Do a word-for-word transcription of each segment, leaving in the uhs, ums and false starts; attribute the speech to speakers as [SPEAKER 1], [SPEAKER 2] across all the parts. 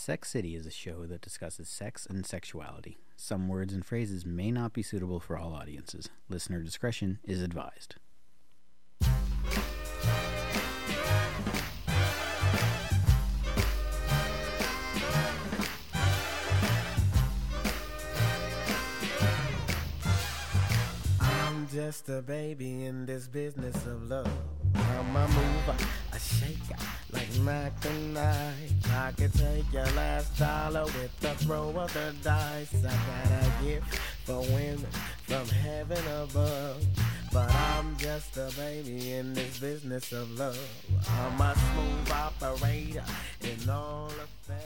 [SPEAKER 1] Sex City is a show that discusses sex and sexuality. Some words and phrases may not be suitable for all audiences. Listener discretion is advised.
[SPEAKER 2] I'm just a baby in this business of love. I'm a mover, a shaker, like Mac and I. I can take your last dollar with the throw of the dice. I got a gift for women from heaven above. But I'm just a baby in this business of love. I'm a smooth operator in all affairs.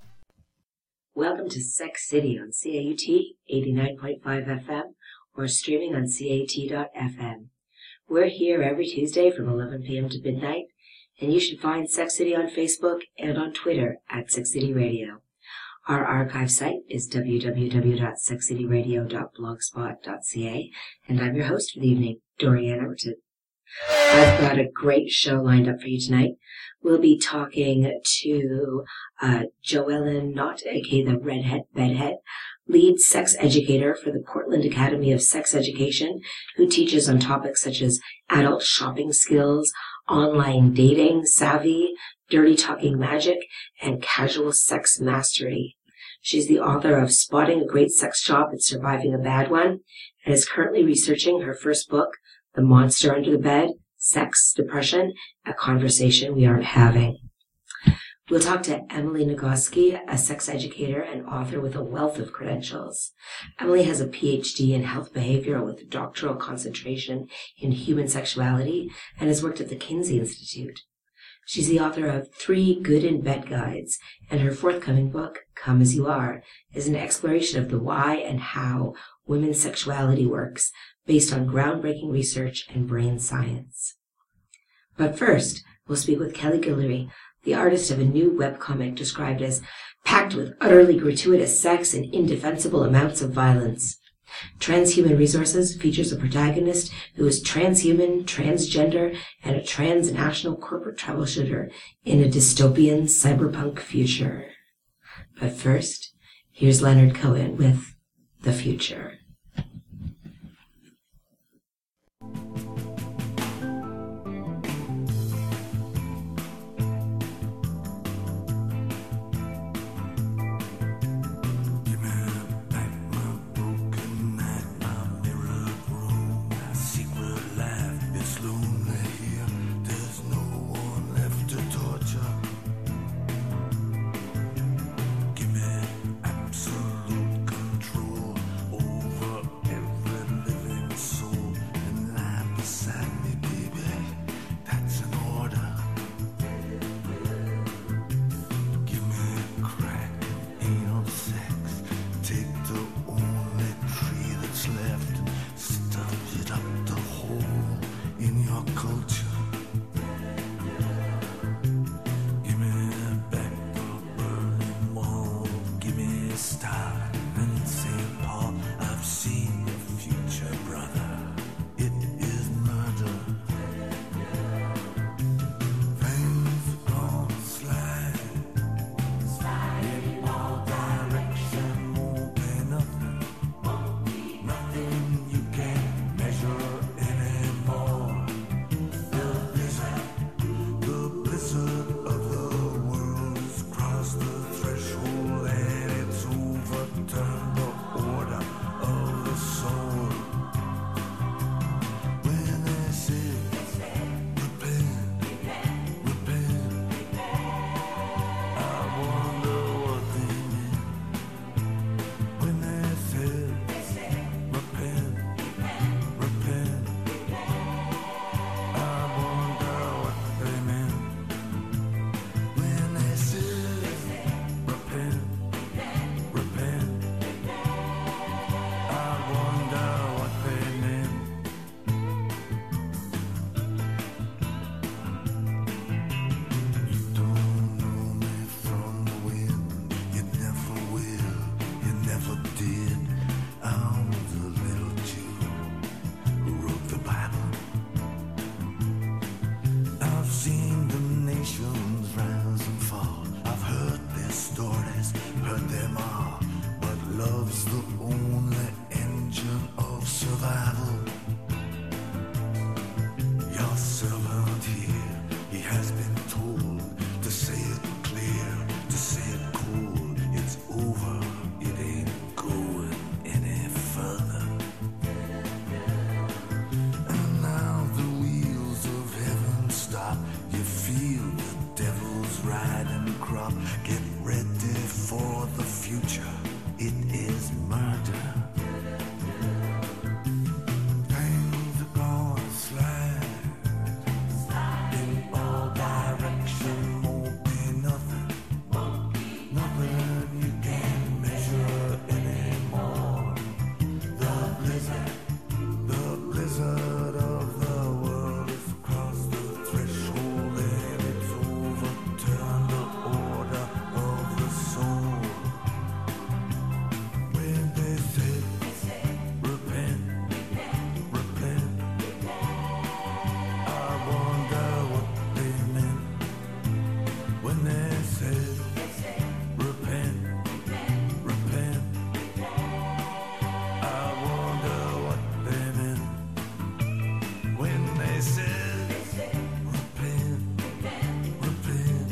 [SPEAKER 3] Welcome to Sex City on C A U T eighty-nine point five F M or streaming on C A T dot F M. We're here every Tuesday from eleven p.m. to midnight, and you should find Sex City on Facebook and on Twitter at Sex City Radio. Our archive site is w w w dot sex city radio dot blogspot dot c a, and I'm your host for the evening, Dorianne Everton. I've got a great show lined up for you tonight. We'll be talking to uh, Joellen Knott, aka the Redhead Bedhead, lead sex educator for the Portland Academy of Sex Education, who teaches on topics such as adult shopping skills, online dating savvy, dirty talking magic, and casual sex mastery. She's the author of Spotting a Great Sex Shop and Surviving a Bad One, and is currently researching her first book, The Monster Under the Bed, Sex, Depression, A Conversation We Aren't Having. We'll talk to Emily Nagoski, a sex educator and author with a wealth of credentials. Emily has a P H D in health behavior with a doctoral concentration in human sexuality and has worked at the Kinsey Institute. She's the author of Three Good in Bed Guides, and her forthcoming book, Come As You Are, is an exploration of the why and how women's sexuality works based on groundbreaking research and brain science. But first, we'll speak with Kelly Guillory, the artist of a new webcomic described as packed with utterly gratuitous sex and indefensible amounts of violence. Transhuman Resources features a protagonist who is transhuman, transgender, and a transnational corporate troubleshooter in a dystopian cyberpunk future. But first, here's Leonard Cohen with The Future.
[SPEAKER 4] Absolute control over Love's the only engine of survival. Your servant here, he has been told to say it clear, to say it cold. It's over, it ain't going any further. And now the wheels of heaven stop. You feel the devil's riding crop. Get ready for the future. It is murder. Things are gonna slide in all directions. Won't be nothing, nothing you can measure anymore. The blizzard, the blizzard of the world has crossed the threshold and it's overturned the order of the soul. When they said, repent, repent, I wonder what they meant. When they said, repent, repent, I wonder what they meant. When they said, repent, repent,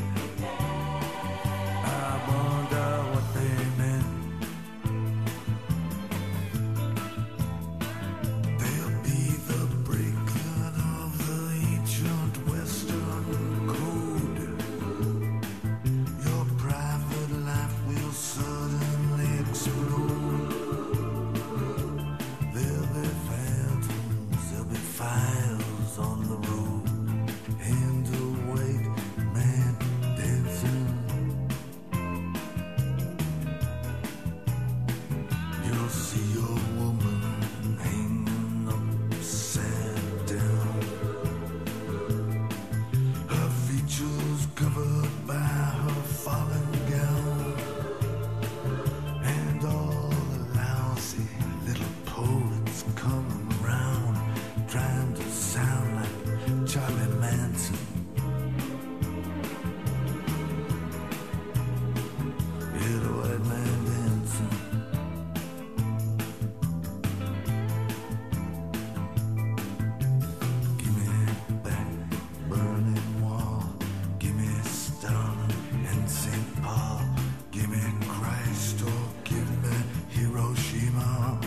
[SPEAKER 4] I wonder what they meant. They'll be the breaking of the ancient Western code. Your private life will suddenly explode. There'll be phantoms, there'll be fires on the road. Hand a white man dancing. You'll see a woman hanging upside down. Her features covered by her falling gown. And all the lousy little poets coming round, trying to sound like Charlie Manson. Yeah, the white man dancing. Give me back burning wall. Give me Stalin and Saint Paul. Give me Christ or give me Hiroshima.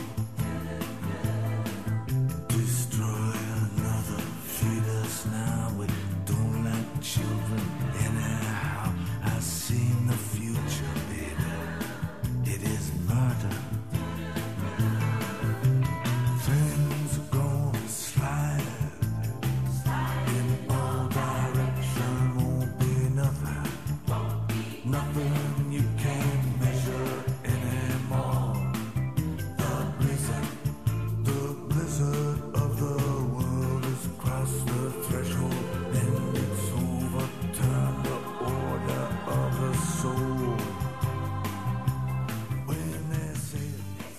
[SPEAKER 4] Destroy another, feed us now. We don't like children anyhow. I seen the future, baby. It is murder. Things are gonna slide in all directions. Won't be nothing, nothing you can measure anymore. The blizzard, the blizzard of the world has crossed the threshold and it's overturned the order of the soul. When they say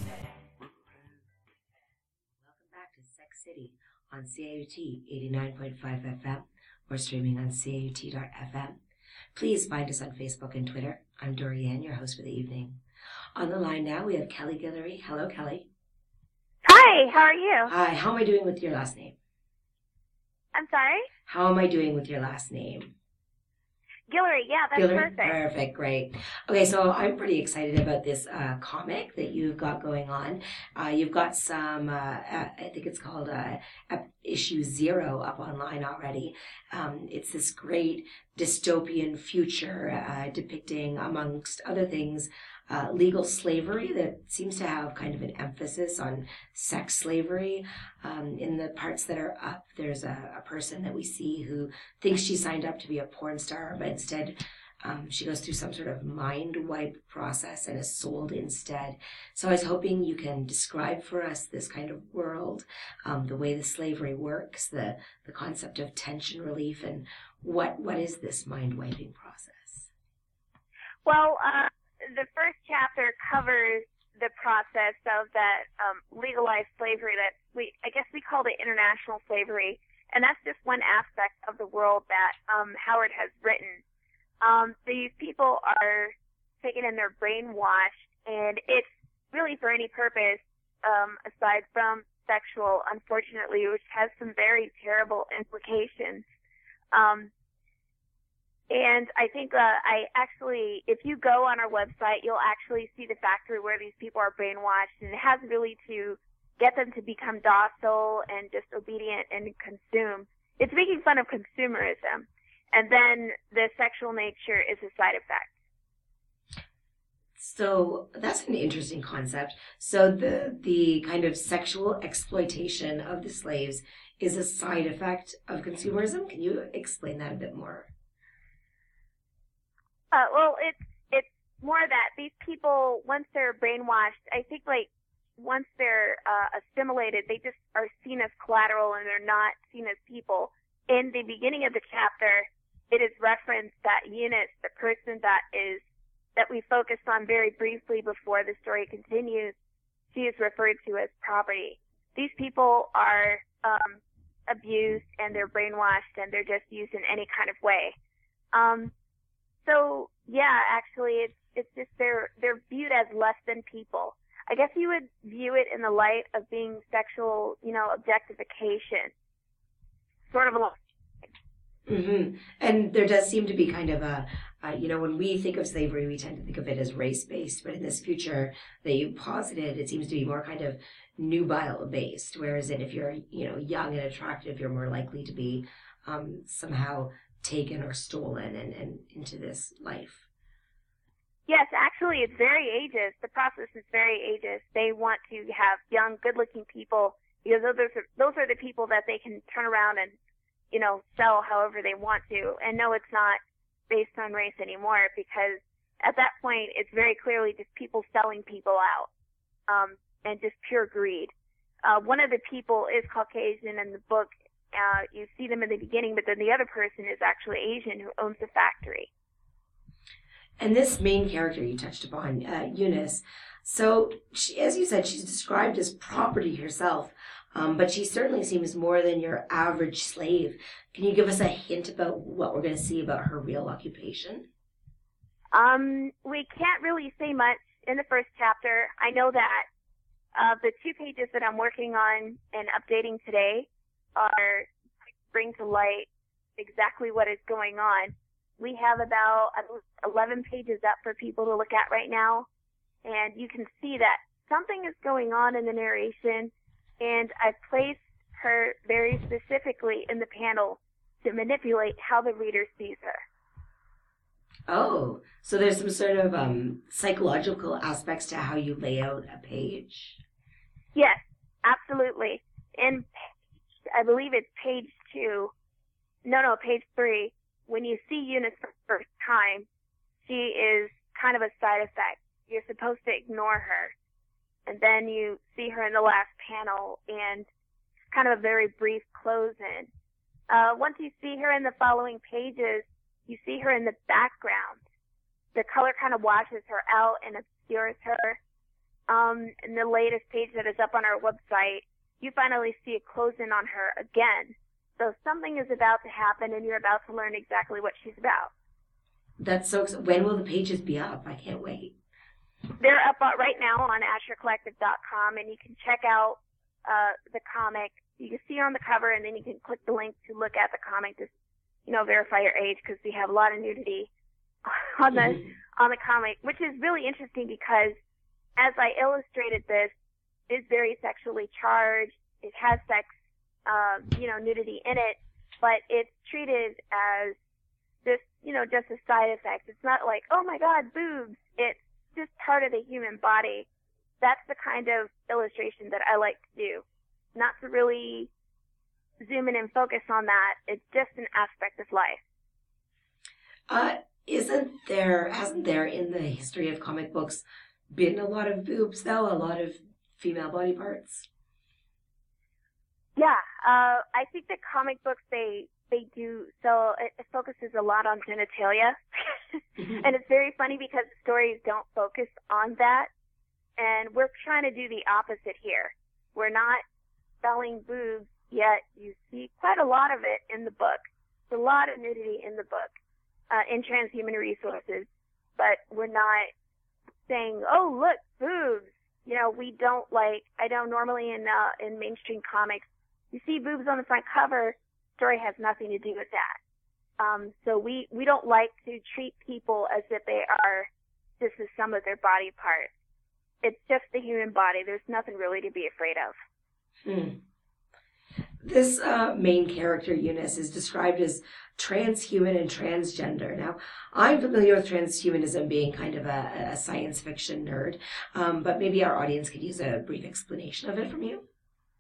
[SPEAKER 3] Welcome back to Sex City on C A U T eighty-nine point five F M or streaming on C A U T dot F M. Please find us on Facebook and Twitter. I'm Dorianne, your host for the evening. On the line now, we have Kelly Guillory. Hello, Kelly.
[SPEAKER 5] Hi, how are you?
[SPEAKER 3] Hi, how am I doing with your last name?
[SPEAKER 5] I'm sorry?
[SPEAKER 3] How am I doing with your last name?
[SPEAKER 5] Guillory, yeah, that's
[SPEAKER 3] Guillory?
[SPEAKER 5] perfect.
[SPEAKER 3] Perfect, great. Okay, so I'm pretty excited about this uh, comic that you've got going on. Uh, you've got some, uh, uh, I think it's called uh, Issue Zero up online already. Um, it's this great dystopian future uh, depicting, amongst other things, uh, legal slavery that seems to have kind of an emphasis on sex slavery. Um, in the parts that are up, there's a, a person that we see who thinks she signed up to be a porn star, but instead um, she goes through some sort of mind wipe process and is sold instead. So I was hoping you can describe for us this kind of world, um, the way the slavery works, the, the concept of tension relief, and what what is this mind wiping process?
[SPEAKER 5] Well, uh, the first chapter covers the process of that um, legalized slavery that we, I guess we call it international slavery, and that's just one aspect of the world that um, Howard has written. Um, these people are taken and they're brainwashed, and it's really for any purpose um, aside from sexual, unfortunately, which has some very terrible implications. Um, and I think uh, I actually, if you go on our website, you'll actually see the factory where these people are brainwashed, and it has really to get them to become docile and just obedient and consume. It's making fun of consumerism. And then the sexual nature is a side effect.
[SPEAKER 3] So that's an interesting concept. So the the kind of sexual exploitation of the slaves is a side effect of consumerism. Can you explain that a bit more?
[SPEAKER 5] Uh, well, it's it's more that these people, once they're brainwashed, I think like once they're uh, assimilated, they just are seen as collateral and they're not seen as people. In the beginning of the chapter, it is referenced that Eunice, the person that is that we focused on very briefly before the story continues, she is referred to as property. These people are um, abused and they're brainwashed and they're just used in any kind of way. Um, so yeah, actually, it's it's just they're they're viewed as less than people. I guess you would view it in the light of being sexual, you know, objectification, sort of a.
[SPEAKER 3] Mm-hmm. And there does seem to be kind of a, uh, you know, when we think of slavery, we tend to think of it as race-based, but in this future that you posited, it seems to be more kind of nubile-based, whereas if you're, you know, young and attractive, you're more likely to be um, somehow taken or stolen and, and into this life.
[SPEAKER 5] Yes, actually, it's very ageist. The process is very ageist. They want to have young, good-looking people because those are, those are the people that they can turn around and, you know, sell however they want to. And no, it's not based on race anymore because at that point it's very clearly just people selling people out um, and just pure greed. Uh, one of the people is Caucasian in the book. Uh, you see them in the beginning, but then the other person is actually Asian who owns the factory.
[SPEAKER 3] And this main character you touched upon, uh, Eunice, so she, as you said, she's described as property herself. Um, but she certainly seems more than your average slave. Can you give us a hint about what we're going to see about her real occupation?
[SPEAKER 5] Um, we can't really say much in the first chapter. I know that uh, the two pages that I'm working on and updating today are bring to light exactly what is going on. We have about eleven pages up for people to look at right now, and you can see that something is going on in the narration. And I placed her very specifically in the panel to manipulate how the reader sees her.
[SPEAKER 3] Oh, so there's some sort of um, psychological aspects to how you lay out a page?
[SPEAKER 5] Yes, absolutely. In, I believe it's page two, no, no, page three, when you see Eunice for the first time, she is kind of a side effect. You're supposed to ignore her. And then you see her in the last panel, and it's kind of a very brief close-in. Uh, once you see her in the following pages, you see her in the background. The color kind of washes her out and obscures her. Um, in the latest page that is up on our website, you finally see a close-in on her again. So something is about to happen, and you're about to learn exactly what she's about.
[SPEAKER 3] That's so exciting. When will the pages be up? I can't wait.
[SPEAKER 5] They're up right now on asher collective dot com, and you can check out uh, the comic. You can see her on the cover, and then you can click the link to look at the comic to, you know, verify your age because we have a lot of nudity on the mm-hmm. on the comic, which is really interesting because as I illustrated this, it's very sexually charged. It has sex, uh, you know, nudity in it, but it's treated as just, you know, just a side effect. It's not like, oh my God, boobs. It's just part of the human body. That's the kind of illustration that I like to do. Not to really zoom in and focus on that. It's just an aspect of life.
[SPEAKER 3] Uh, isn't there, hasn't there in the history of comic books been a lot of boobs though? A lot of female body parts?
[SPEAKER 5] Yeah, uh, I think that comic books, they, they do, so it, it focuses a lot on genitalia. And it's very funny because the stories don't focus on that. And we're trying to do the opposite here. We're not selling boobs, yet you see quite a lot of it in the book. There's a lot of nudity in the book, uh, in Transhuman Resources. But we're not saying, oh, look, boobs. you know, we don't like, I know normally in uh, in mainstream comics, you see boobs on the front cover, story has nothing to do with that. Um, so we, we don't like to treat people as if they are just the sum of their body parts. It's just the human body. There's nothing really to be afraid of.
[SPEAKER 3] Hmm. This uh, main character, Eunice, is described as transhuman and transgender. Now, I'm familiar with transhumanism being kind of a, a science fiction nerd, um, but maybe our audience could use a brief explanation of it from you.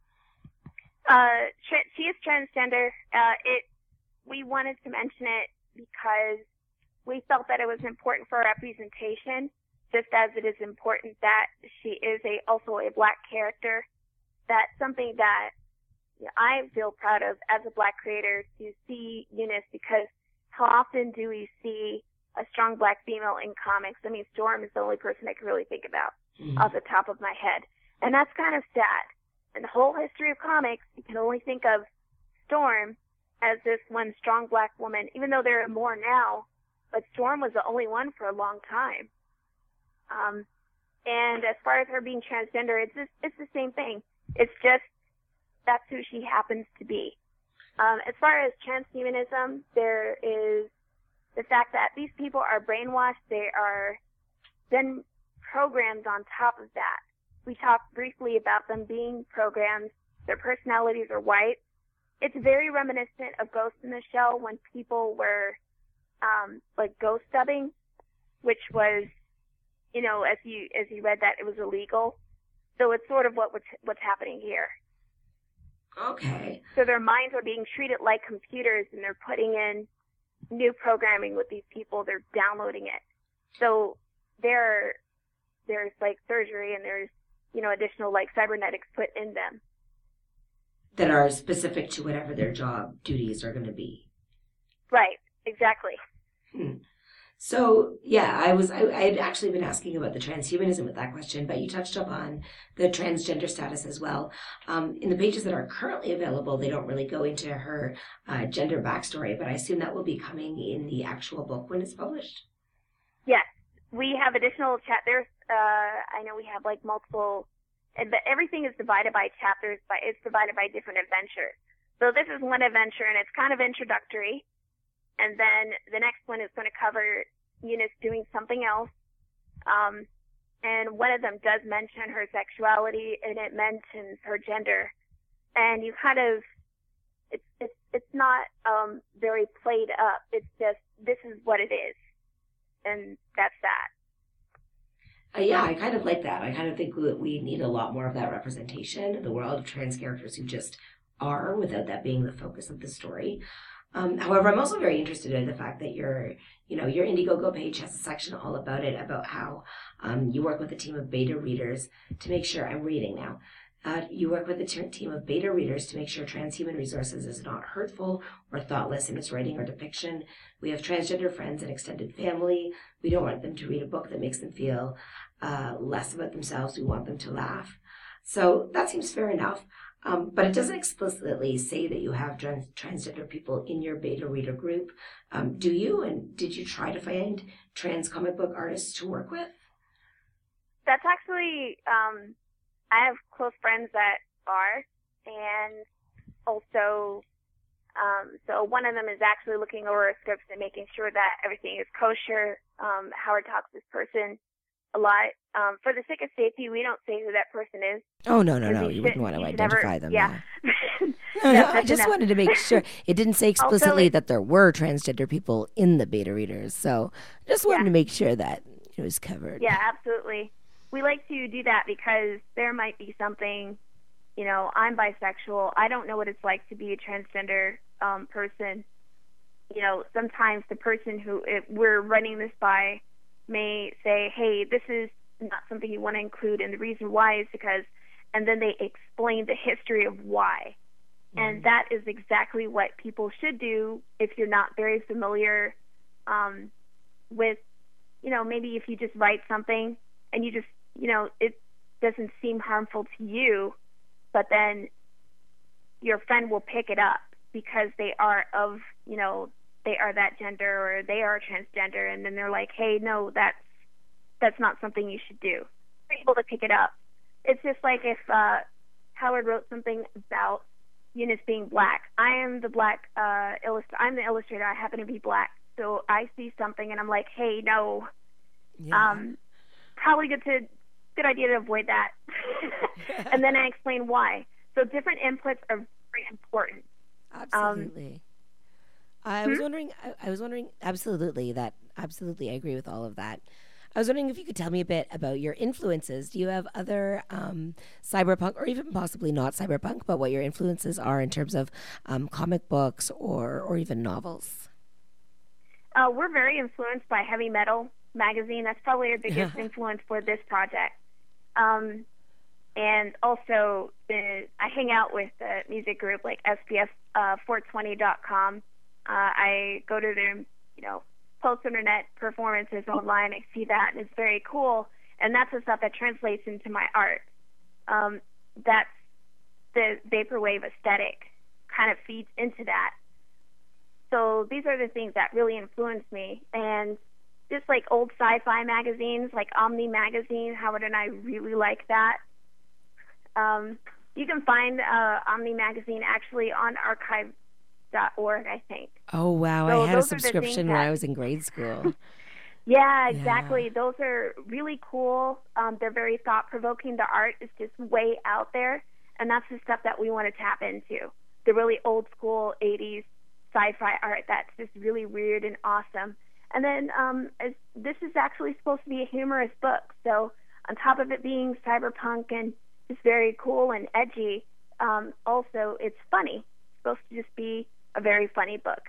[SPEAKER 5] Uh, tra- she is transgender. Uh, it we wanted to mention it because we felt that it was important for representation, just as it is important that she is a also a black character. That's something that I feel proud of as a black creator, to see Eunice, because how often do we see a strong black female in comics? I mean, Storm is the only person I can really think about mm-hmm. off the top of my head. And that's kind of sad. In the whole history of comics, you can only think of Storm as this one strong black woman, even though there are more now, but Storm was the only one for a long time. Um, and as far as her being transgender, it's just, it's the same thing. It's just, that's who she happens to be. Um, as far as transhumanism, there is the fact that these people are brainwashed. They are then programmed on top of that. We talked briefly about them being programmed. Their personalities are white. It's very reminiscent of Ghost in the Shell when people were um, like ghost dubbing, which was, you know, as you as you read that, it was illegal. So it's sort of what what's happening here.
[SPEAKER 3] Okay.
[SPEAKER 5] So their minds are being treated like computers, and they're putting in new programming with these people. They're downloading it. So there, there's like surgery, and there's, you know, additional like cybernetics put in them
[SPEAKER 3] that are specific to whatever their job duties are going to be.
[SPEAKER 5] Right. Exactly.
[SPEAKER 3] Hmm. So, yeah, I was, I, I had actually been asking about the transhumanism with that question, but you touched upon the transgender status as well. Um, in the pages that are currently available, they don't really go into her uh, gender backstory, but I assume that will be coming in the actual book when it's published?
[SPEAKER 5] Yes. We have additional chapters. Uh, I know we have like multiple, but everything is divided by chapters, but it's divided by different adventures. So this is one adventure, and it's kind of introductory. And then the next one is going to cover Eunice doing something else. Um, and one of them does mention her sexuality, and it mentions her gender. And you kind of, it's, it's, it's not, um, very played up. It's just, this is what it is. And that's that.
[SPEAKER 3] Uh, yeah, I kind of like that. I kind of think we need a lot more of that representation in the world of trans characters who just are, without that being the focus of the story. Um, however, I'm also very interested in the fact that your, you know, your Indiegogo page has a section all about it, about how um, you work with a team of beta readers to make sure, I'm reading now, uh, you work with a t- team of beta readers to make sure transhuman resources is not hurtful or thoughtless in its writing or depiction. We have transgender friends and extended family. We don't want them to read a book that makes them feel uh, less about themselves. We want them to laugh. So that seems fair enough. Um, but it doesn't explicitly say that you have trans- transgender people in your beta reader group. Um, do you? And did you try to find trans comic book artists to work with?
[SPEAKER 5] That's actually, um, I have close friends that are, and also, um, so one of them is actually looking over scripts and making sure that everything is kosher. Um, Howard talks to this person a lot. Um, for the sake of safety, we don't say who that person is.
[SPEAKER 6] Oh, no, no, no. You wouldn't want to identify
[SPEAKER 5] never,
[SPEAKER 6] them.
[SPEAKER 5] Yeah.
[SPEAKER 6] No, no, no I just enough. wanted to make sure. It didn't say explicitly also, that there were transgender people in the beta readers. So just wanted yeah. to make sure that it was covered.
[SPEAKER 5] Yeah, absolutely. We like to do that because there might be something, you know, I'm bisexual. I don't know what it's like to be a transgender um, person. You know, sometimes the person who it, we're running this by may say, hey, this is not something you want to include, and the reason why is because, and then they explain the history of why. Mm-hmm. And that is exactly what people should do if you're not very familiar um, with, you know, maybe if you just write something and you just, you know, it doesn't seem harmful to you, but then your friend will pick it up because they are of, you know, they are that gender or they are transgender, and then they're like, hey, no, that's that's not something you should do. They're able to pick it up. it's just like if uh, Howard wrote something about Eunice being black. I am the black uh, illustrator. I'm the illustrator. I happen to be black. So I see something and I'm like, hey, no.
[SPEAKER 6] Yeah.
[SPEAKER 5] Um, probably good to good idea to avoid that. And then I explain why. So different inputs are very important.
[SPEAKER 6] Absolutely. Um, I
[SPEAKER 5] hmm?
[SPEAKER 6] was wondering. I, I was wondering. Absolutely. That. Absolutely. I agree with all of that. I was wondering if you could tell me a bit about your influences. Do you have other um, cyberpunk, or even possibly not cyberpunk, but what your influences are in terms of um, comic books or or even novels?
[SPEAKER 5] Uh, we're very influenced by Heavy Metal magazine. That's probably our biggest influence for this project. Um, and also, the, I hang out with the music group like S P F four twenty dot com. Uh, I go to their, you know, post-internet performances online. I see that, and it's very cool. And that's the stuff that translates into my art. Um, that's the vaporwave aesthetic kind of feeds into that. So these are the things that really influenced me. And just like old sci-fi magazines, like Omni Magazine, Howard and I really like that. Um, you can find uh, Omni Magazine actually on archive dot org, I think.
[SPEAKER 6] Oh, wow.
[SPEAKER 5] So
[SPEAKER 6] I had a
[SPEAKER 5] those are the
[SPEAKER 6] subscription
[SPEAKER 5] things
[SPEAKER 6] when
[SPEAKER 5] that-
[SPEAKER 6] I was in grade school.
[SPEAKER 5] Yeah, exactly.
[SPEAKER 6] Yeah.
[SPEAKER 5] Those are really cool. Um, they're very thought-provoking. The art is just way out there, and that's the stuff that we want to tap into. The really old-school eighties sci-fi art that's just really weird and awesome. And then um, as, this is actually supposed to be a humorous book, so on top of it being cyberpunk and just very cool and edgy, um, also it's funny. It's supposed to just be a very funny book.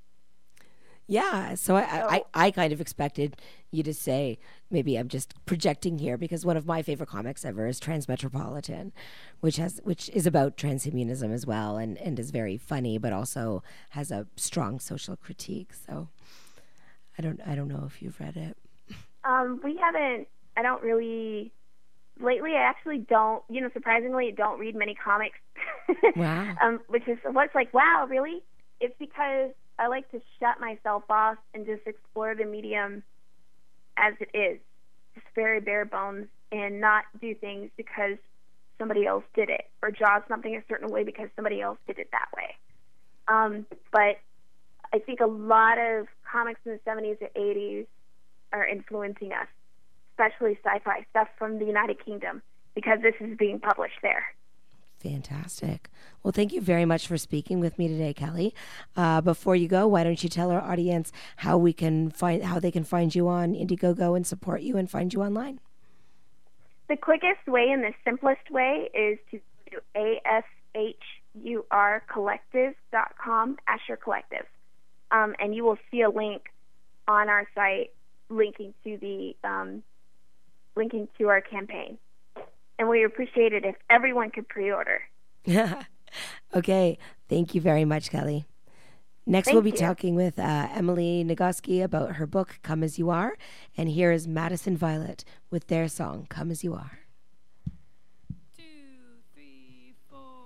[SPEAKER 6] Yeah, so I,
[SPEAKER 5] So-
[SPEAKER 6] I, I kind of expected you to say, maybe I'm just projecting here, because one of my favorite comics ever is Transmetropolitan, which has which is about transhumanism as well, and, and is very funny, but also has a strong social critique. So I don't I don't know if you've read it.
[SPEAKER 5] Um, we haven't, I don't really, lately I actually don't, you know, surprisingly, don't read many comics.
[SPEAKER 6] Wow.
[SPEAKER 5] um, which is what's like, wow, really? It's because I like to shut myself off and just explore the medium as it is, just very bare bones, and not do things because somebody else did it, or draw something a certain way because somebody else did it that way. Um, but I think a lot of comics in the seventies or eighties are influencing us, especially sci-fi stuff from the United Kingdom, because this is being published there.
[SPEAKER 6] Fantastic. Well, thank you very much for speaking with me today, Kelly. Uh, before you go, why don't you tell our audience how we can find how they can find you on Indiegogo and support you and find you online?
[SPEAKER 5] The quickest way and the simplest way is to go to A S H U R collective dot com, Asher Collective, um, and you will see a link on our site linking to the um, linking to our campaign. And we appreciate it if everyone could pre-order.
[SPEAKER 6] Okay. Thank you very much, Kelly. Next,
[SPEAKER 5] Thank
[SPEAKER 6] we'll be
[SPEAKER 5] you.
[SPEAKER 6] talking with uh, Emily Nagoski about her book, Come As You Are. And here is Madison Violet with their song, Come As You Are.
[SPEAKER 7] Two, three, four.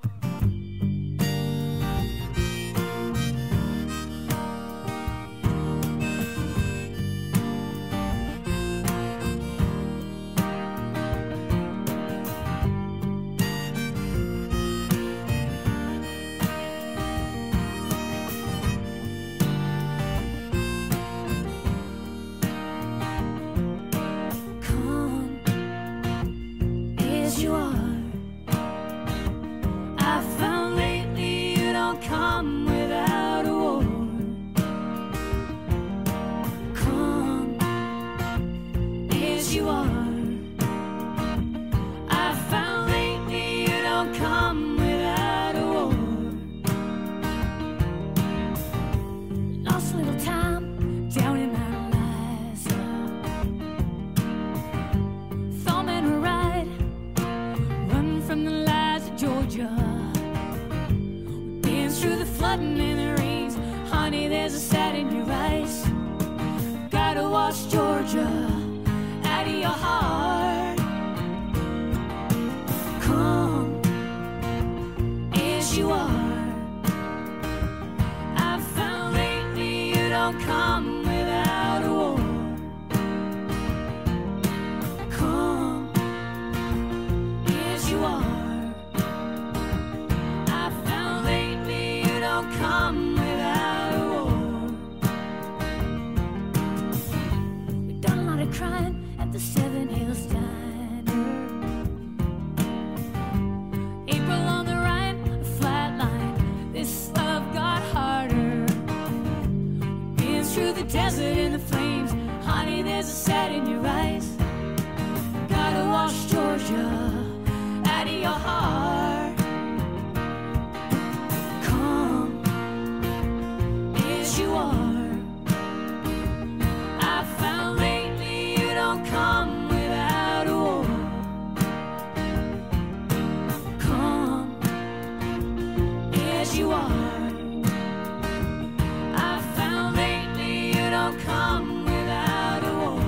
[SPEAKER 7] Come as you are. I found lately you don't come without a war. Come as you are. I found lately you don't come without a war. Lost a little time down in my lies. Thumbing a ride, run from the lies of Georgia. We dance through the flooding and the rains. Honey, there's a sad in your eyes. Gotta wash Georgia out of your heart. Come as you are. I found lately you don't come without a war. Come Seven Hills Diner. April on the right, a flat line. This love got harder. Been through the desert and the flames. Honey, there's a sad in your eyes. Gotta wash Georgia out of your heart. Come as you are. I found lately you don't come without a war. Come as you are. I found lately you don't come without a war.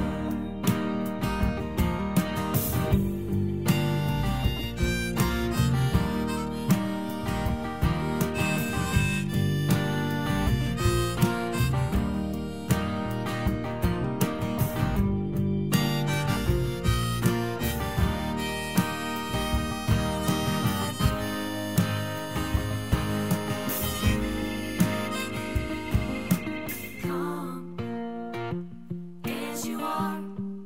[SPEAKER 7] Come as you are.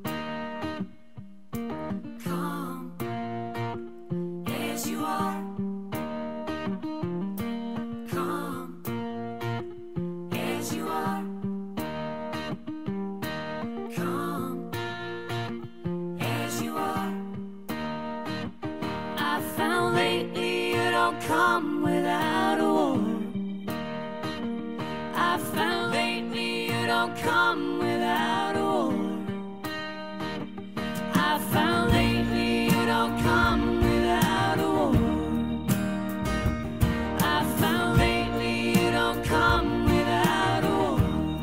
[SPEAKER 7] Come as you are. Come as you are. Come as you are. I found lately you don't come without a war. I found lately you don't come without a war. I found lately you don't come without a war. I found lately you don't come without a war.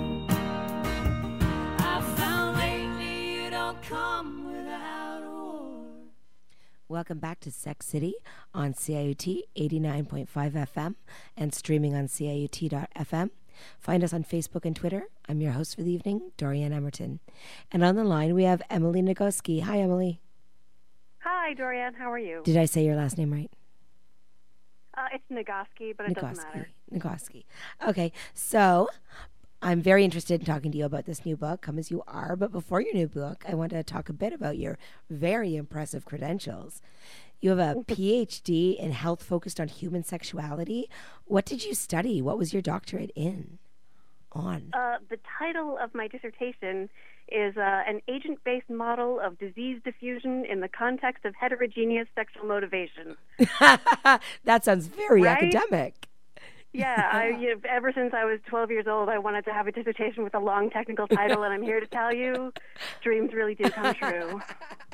[SPEAKER 7] I found lately you don't come without a war.
[SPEAKER 6] Welcome back to Sex City on C I U T eighty-nine point five F M and streaming on C I U T dot F M. Find us on Facebook and Twitter. I'm your host for the evening, Dorianne Emerton. And on the line, we have Emily Nagoski. Hi, Emily.
[SPEAKER 8] Hi, Dorianne. How are you?
[SPEAKER 6] Did I say your last name right?
[SPEAKER 8] Uh, it's Nagoski, but it doesn't matter.
[SPEAKER 6] Nagoski. Okay, so I'm very interested in talking to you about this new book, Come As You Are. But before your new book, I want to talk a bit about your very impressive credentials. You have a P H D in health focused on human sexuality. What did you study? What was your doctorate in? On?
[SPEAKER 8] Uh, the title of my dissertation is uh, An Agent-Based Model of Disease Diffusion in the Context of Heterogeneous Sexual Motivation.
[SPEAKER 6] That sounds very
[SPEAKER 8] Right?
[SPEAKER 6] academic.
[SPEAKER 8] Yeah, I, you know, ever since I was twelve years old, I wanted to have a dissertation with a long technical title, and I'm here to tell you, dreams really do come true.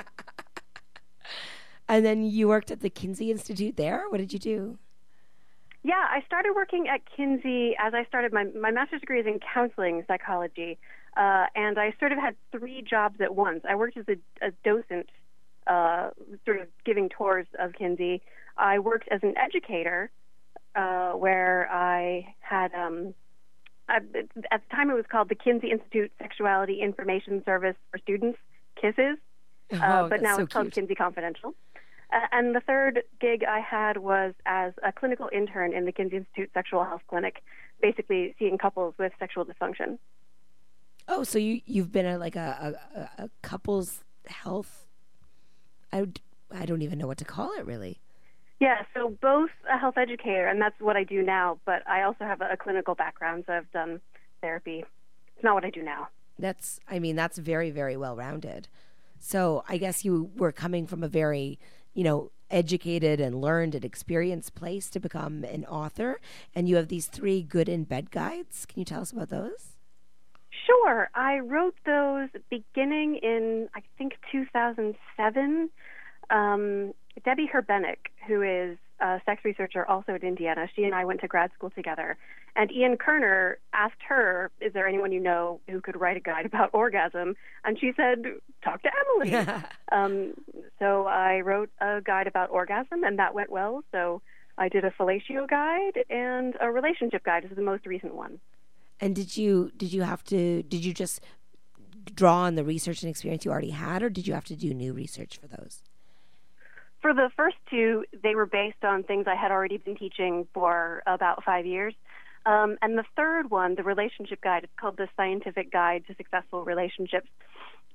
[SPEAKER 6] And then you worked at the Kinsey Institute there? What did you do?
[SPEAKER 8] Yeah, I started working at Kinsey as I started my, my master's degree is in counseling psychology, uh, and I sort of had three jobs at once. I worked as a, a docent, uh, sort of giving tours of Kinsey. I worked as an educator, uh, where I had, um, I, at the time it was called the Kinsey Institute Sexuality Information Service for Students, KISSES, uh,
[SPEAKER 6] Oh,
[SPEAKER 8] but now
[SPEAKER 6] that's so
[SPEAKER 8] it's called
[SPEAKER 6] cute.
[SPEAKER 8] Kinsey Confidential. Uh, and the third gig I had was as a clinical intern in the Kinsey Institute Sexual Health Clinic, basically seeing couples with sexual dysfunction.
[SPEAKER 6] Oh, so you, you've been a, like a, a, a couples health, I, would- I don't even know what to call it, really.
[SPEAKER 8] Yeah, so both a health educator, and that's what I do now, but I also have a, a clinical background, so I've done therapy. It's not what I do now.
[SPEAKER 6] That's, I mean, that's very, very well-rounded. So I guess you were coming from a very, you know, educated and learned and experienced place to become an author, and you have these three good in bed guides. Can you tell us about those?
[SPEAKER 8] Sure. I wrote those beginning in, I think, two thousand seven. Um, Debbie Herbenick, who is a sex researcher also at Indiana, she and I went to grad school together. And Ian Kerner asked her, is there anyone you know who could write a guide about orgasm? And she said, talk to Emily. um, so I wrote a guide about orgasm, and that went well. So I did a fellatio guide and a relationship guide. This is the most recent one.
[SPEAKER 6] And did you did you have to did you just draw on the research and experience you already had, or did you have to do new research for those?
[SPEAKER 8] For the first two, they were based on things I had already been teaching for about five years. Um, and the third one, the relationship guide, it's called the Scientific Guide to Successful Relationships.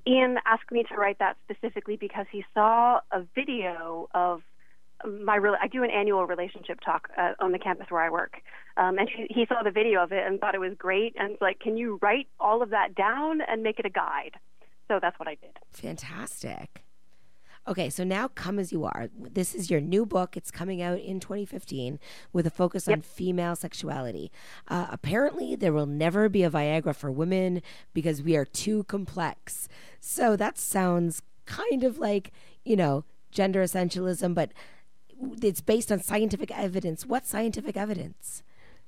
[SPEAKER 8] Ian asked me to write that specifically because he saw a video of my re- I do an annual relationship talk uh, on the campus where I work, um, and he, he saw the video of it and thought it was great, and was like, can you write all of that down and make it a guide? So that's what I did.
[SPEAKER 6] Fantastic. Okay, so now Come As You Are. This is your new book. It's coming out in twenty fifteen with a focus on
[SPEAKER 8] Yep.
[SPEAKER 6] female sexuality. Uh, apparently, there will never be a Viagra for women because we are too complex. So that sounds kind of like, you know, gender essentialism, but it's based on scientific evidence. What scientific evidence?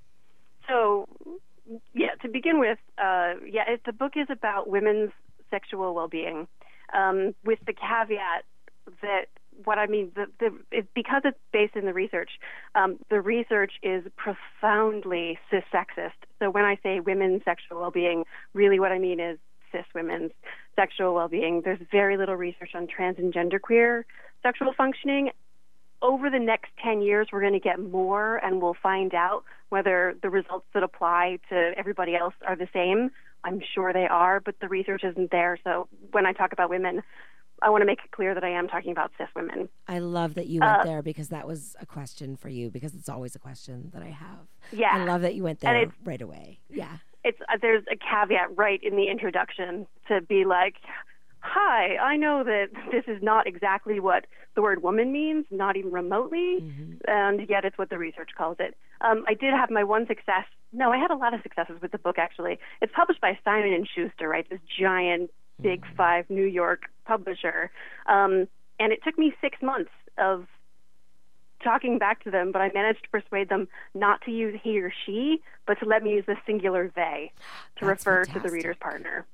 [SPEAKER 8] So, yeah, to begin with, uh, yeah, it, the book is about women's sexual well-being, um, with the caveat that what I mean, the, the, it, because it's based in the research, um, the research is profoundly cis-sexist. So when I say women's sexual well-being, really what I mean is cis women's sexual well-being. There's very little research on trans and genderqueer sexual functioning. Over the next ten years, we're going to get more, and we'll find out whether the results that apply to everybody else are the same. I'm sure they are, but the research isn't there. So when I talk about women, I want to make it clear that I am talking about cis women.
[SPEAKER 6] I love that you went
[SPEAKER 8] Uh,
[SPEAKER 6] there because that was a question for you, because it's always a question that I have.
[SPEAKER 8] Yeah.
[SPEAKER 6] I love that you went
[SPEAKER 8] And
[SPEAKER 6] there
[SPEAKER 8] it's-
[SPEAKER 6] right away. Yeah.
[SPEAKER 8] It's uh, there's a caveat right in the introduction to be like, hi, I know that this is not exactly what the word woman means, not even remotely,
[SPEAKER 6] Mm-hmm.
[SPEAKER 8] and yet it's what the research calls it. Um, I did have my one success. No, I had a lot of successes with the book, actually. It's published by Simon and Schuster, right, this giant, big
[SPEAKER 6] Mm-hmm.
[SPEAKER 8] five New York publisher. Um, and it took me six months of talking back to them, but I managed to persuade them not to use he or she, but to let me use the singular they to
[SPEAKER 6] That's
[SPEAKER 8] refer to the
[SPEAKER 6] fantastic.
[SPEAKER 8] reader's partner.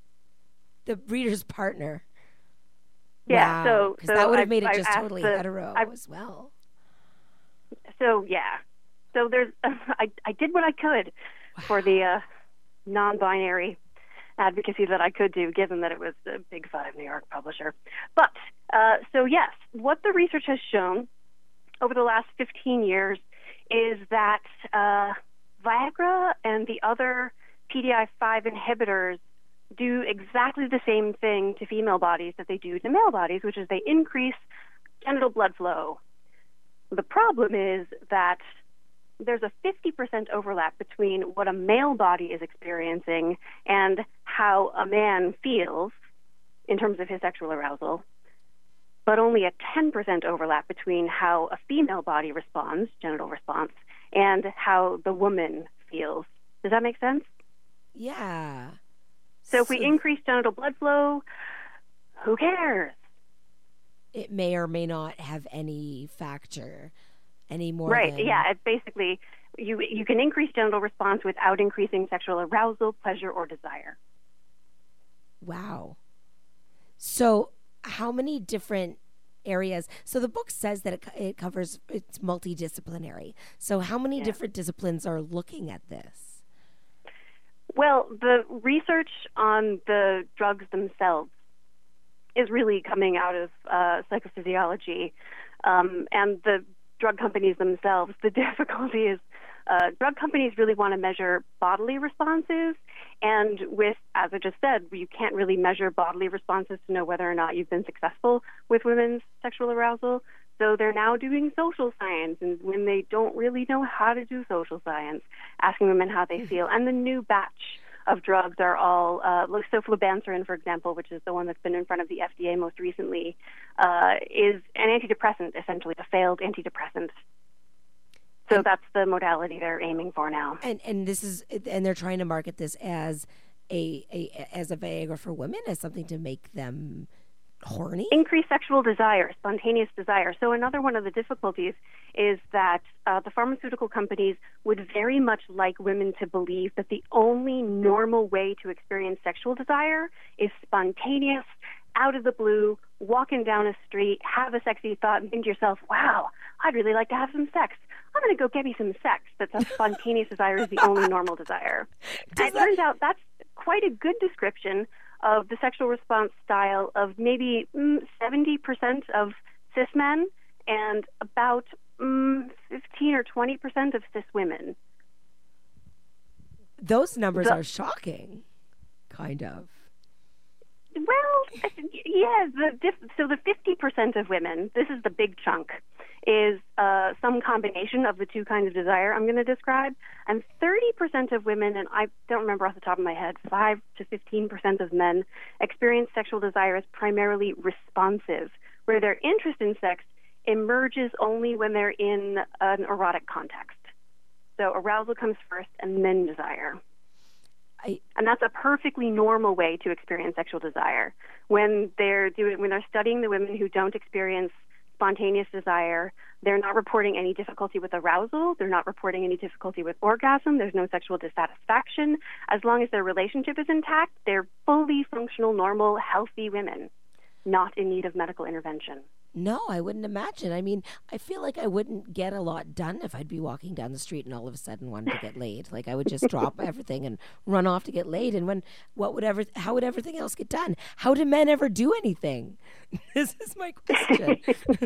[SPEAKER 6] The reader's partner.
[SPEAKER 8] Yeah,
[SPEAKER 6] Wow.
[SPEAKER 8] so-
[SPEAKER 6] Because
[SPEAKER 8] so
[SPEAKER 6] that would
[SPEAKER 8] I-
[SPEAKER 6] have made it
[SPEAKER 8] I
[SPEAKER 6] just
[SPEAKER 8] asked
[SPEAKER 6] totally
[SPEAKER 8] the-
[SPEAKER 6] hetero
[SPEAKER 8] I-
[SPEAKER 6] as well.
[SPEAKER 8] So yeah, so there's I I did what I could for the uh, non-binary advocacy that I could do, given that it was a big five New York publisher. But uh, so yes, what the research has shown over the last fifteen years is that uh, Viagra and the other P D I five inhibitors do exactly the same thing to female bodies that they do to male bodies, which is they increase genital blood flow. The problem is that there's a fifty percent overlap between what a male body is experiencing and how a man feels in terms of his sexual arousal, but only a ten percent overlap between how a female body responds, genital response, and how the woman feels. Does that make sense?
[SPEAKER 6] Yeah.
[SPEAKER 8] So if we increase genital blood flow, who cares?
[SPEAKER 6] It may or may not have any factor any more
[SPEAKER 8] Right,
[SPEAKER 6] than...
[SPEAKER 8] yeah, it's basically you you can increase genital response without increasing sexual arousal, pleasure, or desire.
[SPEAKER 6] Wow. So how many different areas? So the book says that it, co- it covers, it's multidisciplinary. So how many
[SPEAKER 8] Yeah.
[SPEAKER 6] different disciplines are looking at this?
[SPEAKER 8] Well, the research on the drugs themselves is really coming out of uh, psychophysiology, um, and the drug companies themselves. The difficulty is uh, drug companies really want to measure bodily responses, and with, as I just said, you can't really measure bodily responses to know whether or not you've been successful with women's sexual arousal. So they're now doing social science, and when they don't really know how to do social science, asking women how they feel. And the new batch of drugs are all, uh, like so flubanserin, for example, which is the one that's been in front of the F D A most recently, uh, is an antidepressant, essentially, a failed antidepressant. So that's the modality they're aiming for now.
[SPEAKER 6] And and this is and they're trying to market this as a, a as a Viagra for women, as something to make them horny.
[SPEAKER 8] Increased sexual desire, spontaneous desire. So another one of the difficulties is that uh, the pharmaceutical companies would very much like women to believe that the only normal way to experience sexual desire is spontaneous, out of the blue, walking down a street, have a sexy thought, and think to yourself, wow, I'd really like to have some sex. I'm going to go get me some sex. That a spontaneous desire is the only normal desire. And it turns out that's quite a good description of the sexual response style of maybe mm, seventy percent of cis men and about mm, fifteen or twenty percent of cis women.
[SPEAKER 6] Those numbers
[SPEAKER 8] The-
[SPEAKER 6] are shocking, kind of.
[SPEAKER 8] Well, yeah. The diff- so the fifty percent of women, this is the big chunk, is uh, some combination of the two kinds of desire I'm going to describe. And thirty percent of women, and I don't remember off the top of my head, five to fifteen percent of men experience sexual desire as primarily responsive, where their interest in sex emerges only when they're in an erotic context. So arousal comes first and then desire.
[SPEAKER 6] I,
[SPEAKER 8] and that's a perfectly normal way to experience sexual desire. When they're doing, when they're studying the women who don't experience spontaneous desire, they're not reporting any difficulty with arousal. They're not reporting any difficulty with orgasm. There's no sexual dissatisfaction. As long as their relationship is intact, they're fully functional, normal, healthy women, not in need of medical intervention.
[SPEAKER 6] No, I wouldn't imagine. I mean, I feel like I wouldn't get a lot done if I'd be walking down the street and all of a sudden wanted to get laid. Like I would just drop everything and run off to get laid. And when, what would ever, how would everything else get done? How do men ever do anything? This is my question.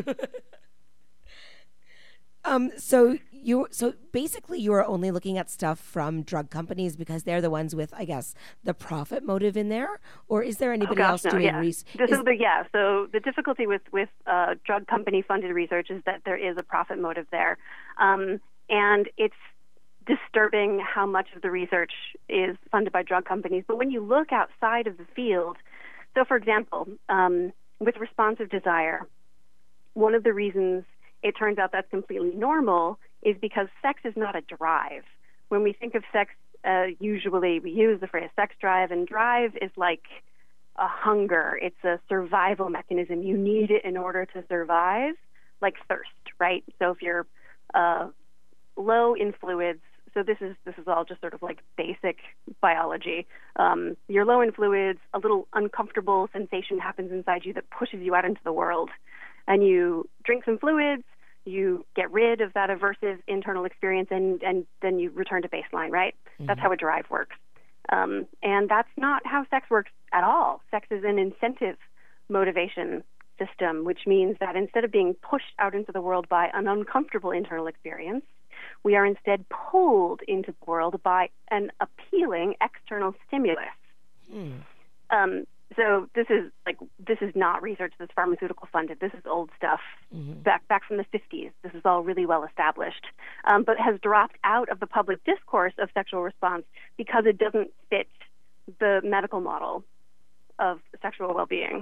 [SPEAKER 6] Um, so you, so basically, you are only looking at stuff from drug companies because they're the ones with, I guess, the profit motive in there, or is there anybody
[SPEAKER 8] oh, gosh,
[SPEAKER 6] else
[SPEAKER 8] no,
[SPEAKER 6] doing
[SPEAKER 8] yeah.
[SPEAKER 6] research?
[SPEAKER 8] So the, yeah. So the difficulty with with uh, drug company funded research is that there is a profit motive there, um, and it's disturbing how much of the research is funded by drug companies. But when you look outside of the field, so for example, um, with responsive desire, one of the reasons it turns out that's completely normal is because sex is not a drive. When we think of sex, uh, usually we use the phrase sex drive, and drive is like a hunger. It's a survival mechanism. You need it in order to survive, like thirst, right? So if you're uh, low in fluids, so this is this is all just sort of like basic biology. Um, you're low in fluids, a little uncomfortable sensation happens inside you that pushes you out into the world. And you drink some fluids, you get rid of that aversive internal experience, and, and then you return to baseline, right? Mm-hmm. That's how a drive works. Um, and that's not how sex works at all. Sex is an incentive motivation system, which means that instead of being pushed out into the world by an uncomfortable internal experience, we are instead pulled into the world by an appealing external stimulus. Mm. Um, So this is like this is not research that's pharmaceutical funded. This is old stuff mm-hmm. back back from the fifties. This is all really well established, um, but has dropped out of the public discourse of sexual response because it doesn't fit the medical model of sexual well-being.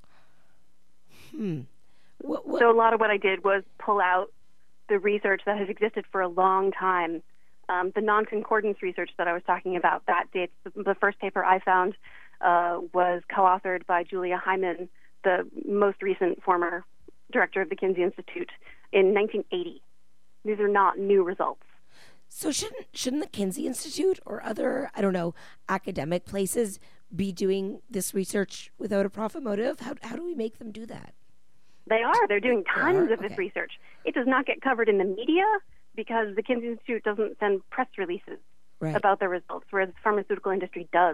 [SPEAKER 6] Hmm. What, what?
[SPEAKER 8] So a lot of what I did was pull out the research that has existed for a long time. Um, the non-concordance research that I was talking about, that dates the, the first paper I found. Uh, was co-authored by Julia Hyman, the most recent former director of the Kinsey Institute, in nineteen eighty. These are not new results.
[SPEAKER 6] So shouldn't shouldn't the Kinsey Institute or other, I don't know, academic places be doing this research without a profit motive? How how do we make them do that?
[SPEAKER 8] They are. They're doing tons
[SPEAKER 6] are?
[SPEAKER 8] of this
[SPEAKER 6] Okay.
[SPEAKER 8] research. It does not get covered in the media because the Kinsey Institute doesn't send press releases
[SPEAKER 6] right.
[SPEAKER 8] about the results, whereas the pharmaceutical industry does.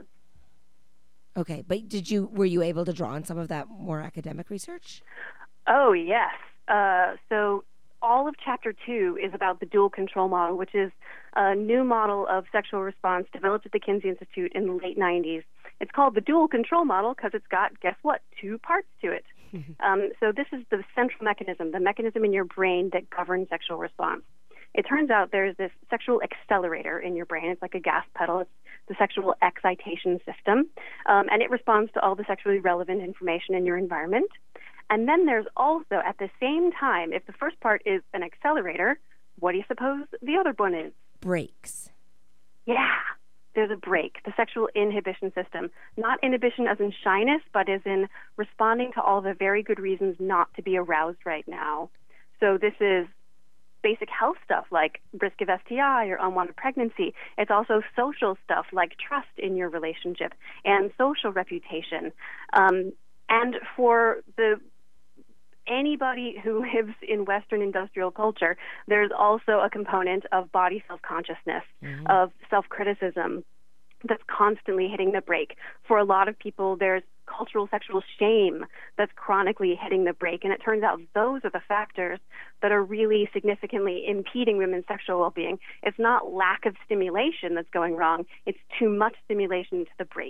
[SPEAKER 6] Okay, but did you were you able to draw on some of that more academic research?
[SPEAKER 8] Oh, yes. Uh, so all of Chapter two is about the dual control model, which is a new model of sexual response developed at the Kinsey Institute in the late nineties. It's called the dual control model because it's got, guess what, two parts to it. um, so this is the central mechanism, the mechanism in your brain that governs sexual response. It turns out there's this sexual accelerator in your brain. It's like a gas pedal. It's the sexual excitation system, um, and it responds to all the sexually relevant information in your environment. And then there's also, at the same time, if the first part is an accelerator, what do you suppose the other one is?
[SPEAKER 6] Brakes.
[SPEAKER 8] Yeah, there's a brake, the sexual inhibition system. Not inhibition as in shyness, but as in responding to all the very good reasons not to be aroused right now. So this is basic health stuff like risk of S T I or unwanted pregnancy. It's also social stuff like trust in your relationship and social reputation. Um, and for the anybody who lives in Western industrial culture, there's also a component of body self-consciousness, mm-hmm. of self-criticism that's constantly hitting the brake. For a lot of people, there's cultural sexual shame that's chronically hitting the brake, and it turns out those are the factors that are really significantly impeding women's sexual well-being. It's not lack of stimulation that's going wrong, it's too much stimulation to the brake.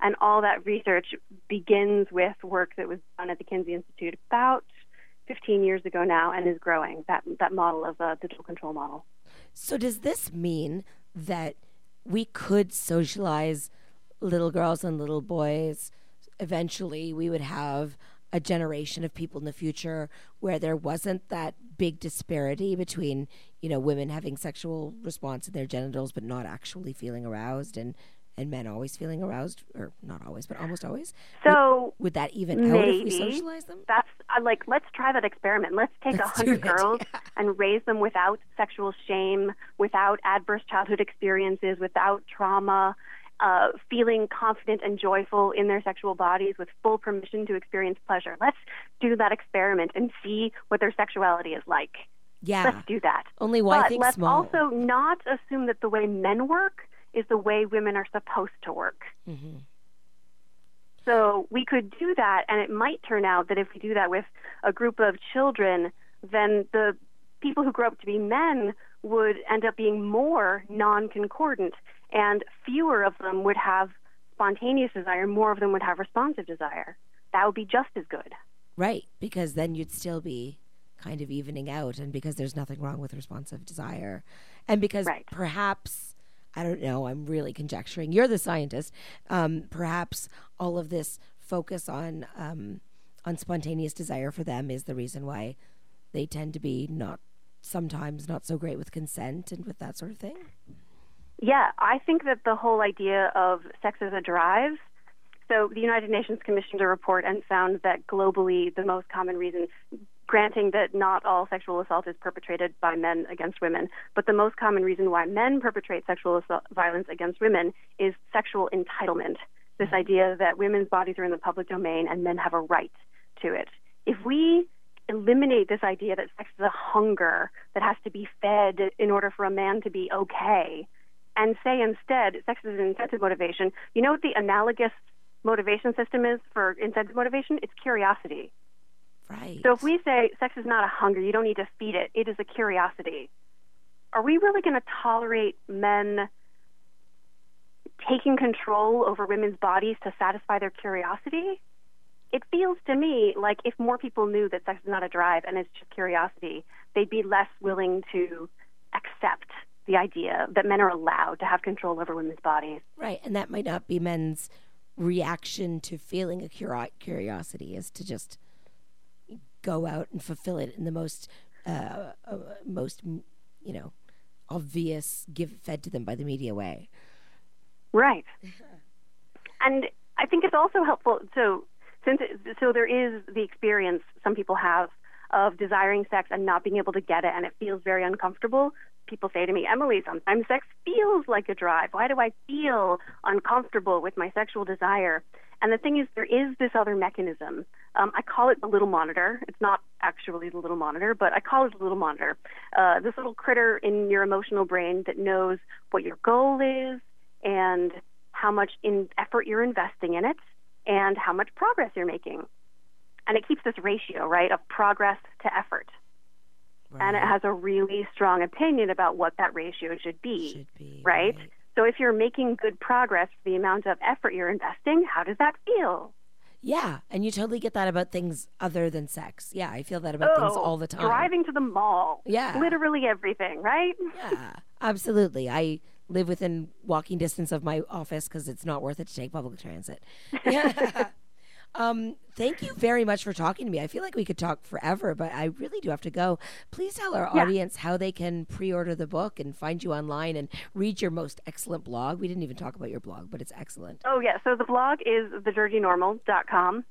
[SPEAKER 8] And all that research begins with work that was done at the Kinsey Institute about fifteen years ago now and is growing, that that model of a digital control model.
[SPEAKER 6] So does this mean that we could socialize little girls and little boys? Eventually, we would have a generation of people in the future where there wasn't that big disparity between, you know, women having sexual response in their genitals but not actually feeling aroused, and, and men always feeling aroused, or not always, but almost always.
[SPEAKER 8] So
[SPEAKER 6] would, would that even out if we socialize them?
[SPEAKER 8] That's uh, like, let's try that experiment. Let's take a hundred girls yeah. and raise them without sexual shame, without adverse childhood experiences, without trauma. Uh, feeling confident and joyful in their sexual bodies with full permission to experience pleasure. Let's do that experiment and see what their sexuality is like.
[SPEAKER 6] Yeah.
[SPEAKER 8] Let's do that.
[SPEAKER 6] Only why
[SPEAKER 8] but
[SPEAKER 6] think
[SPEAKER 8] let's
[SPEAKER 6] small.
[SPEAKER 8] also not assume that the way men work is the way women are supposed to work.
[SPEAKER 6] Mm-hmm.
[SPEAKER 8] So we could do that, and it might turn out that if we do that with a group of children, then the people who grow up to be men would end up being more non-concordant, and fewer of them would have spontaneous desire, more of them would have responsive desire. That would be just as good.
[SPEAKER 6] Right, because then you'd still be kind of evening out, and because there's nothing wrong with responsive desire. And because
[SPEAKER 8] right.
[SPEAKER 6] perhaps, I don't know, I'm really conjecturing, you're the scientist, um, perhaps all of this focus on um, on spontaneous desire for them is the reason why they tend to be not sometimes not so great with consent and with that sort of thing?
[SPEAKER 8] Yeah, I think that the whole idea of sex as a drive, so the United Nations commissioned a report and found that globally the most common reason, granting that not all sexual assault is perpetrated by men against women, but the most common reason why men perpetrate sexual assault, violence against women is sexual entitlement, this idea that women's bodies are in the public domain and men have a right to it. If we eliminate this idea that sex is a hunger that has to be fed in order for a man to be okay, and say instead sex is an incentive motivation. You know what the analogous motivation system is for incentive motivation? It's curiosity.
[SPEAKER 6] Right.
[SPEAKER 8] So if we say sex is not a hunger, you don't need to feed it, it is a curiosity, are we really going to tolerate men taking control over women's bodies to satisfy their curiosity? It feels to me like if more people knew that sex is not a drive and it's just curiosity, they'd be less willing to accept the idea that men are allowed to have control over women's bodies.
[SPEAKER 6] Right, and that might not be men's reaction to feeling a curi- curiosity is to just go out and fulfill it in the most, uh, uh, most, you know, obvious, give fed to them by the media way.
[SPEAKER 8] Right. And I think it's also helpful. So, since it, so there is the experience some people have of desiring sex and not being able to get it, and it feels very uncomfortable. People say to me, Emily, sometimes sex feels like a drive. Why do I feel uncomfortable with my sexual desire? And the thing is, there is this other mechanism. Um, I call it the little monitor. It's not actually the little monitor, but I call it the little monitor. Uh, this little critter in your emotional brain that knows what your goal is and how much in effort you're investing in it and how much progress you're making. And it keeps this ratio, right, of progress to effort. Right. And it has a really strong opinion about what that ratio should be,
[SPEAKER 6] should be
[SPEAKER 8] right?
[SPEAKER 6] right?
[SPEAKER 8] So if you're making good progress for the amount of effort you're investing, how does that feel?
[SPEAKER 6] Yeah, and you totally get that about things other than sex. Yeah, I feel that about
[SPEAKER 8] oh,
[SPEAKER 6] things all the time.
[SPEAKER 8] Driving to the mall.
[SPEAKER 6] Yeah.
[SPEAKER 8] Literally everything, right?
[SPEAKER 6] Yeah, absolutely. I live within walking distance of my office because it's not worth it to take public transit. Yeah. Um, thank you very much for talking to me. I feel like we could talk forever, but I really do have to go. Please tell our
[SPEAKER 8] yeah.
[SPEAKER 6] audience how they can pre-order the book and find you online and read your most excellent blog. We didn't even talk about your blog, but it's excellent.
[SPEAKER 8] Oh, yeah. So the blog is the dirty normal dot com,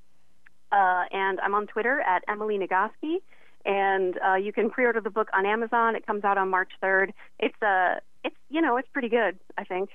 [SPEAKER 8] uh, and I'm on Twitter at Emily Nagoski, and uh, you can pre-order the book on Amazon. It comes out on March third. It's, uh, it's you know, it's pretty good, I think,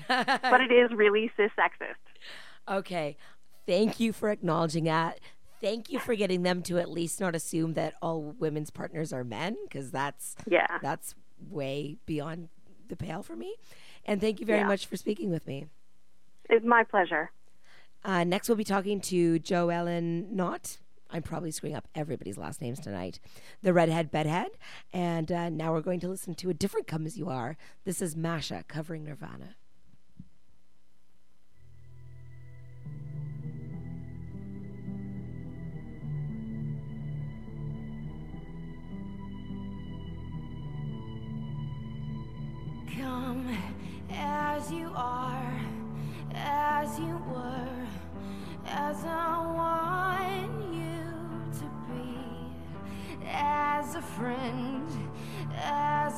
[SPEAKER 8] but it is really cis-sexist.
[SPEAKER 6] Okay. Thank you for acknowledging that. Thank you for getting them to at least not assume that all women's partners are men, because that's
[SPEAKER 8] yeah.
[SPEAKER 6] that's way beyond the pale for me. And thank you very
[SPEAKER 8] yeah.
[SPEAKER 6] much for speaking with me.
[SPEAKER 8] It's my pleasure.
[SPEAKER 6] Uh, next, we'll be talking to Jo Ellen Knott. I'm probably screwing up everybody's last names tonight. The Redhead Bedhead. And uh, now we're going to listen to a different Come As You Are. This is Masha covering Nirvana.